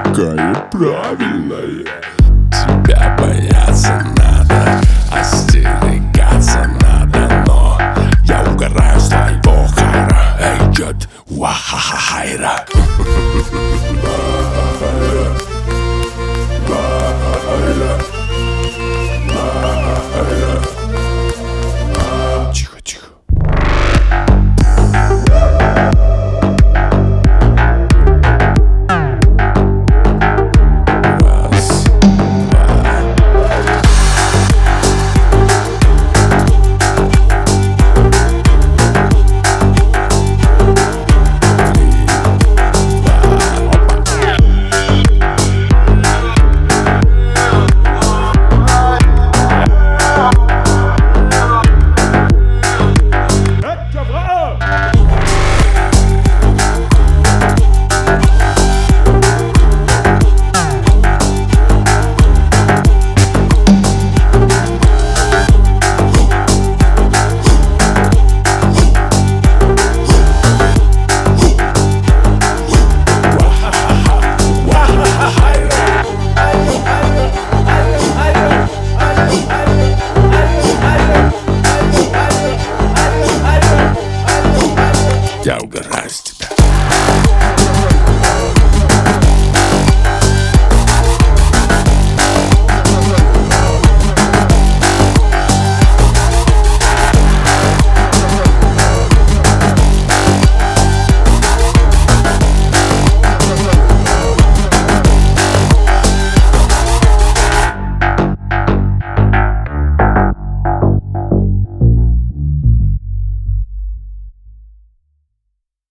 такая правильная. Тебя бояться надо, остерегаться надо, но я угораю с твоего хайра. Эй, дед, вахахайра. Тихо, тихо. Раз, два. Я угораю с тебя.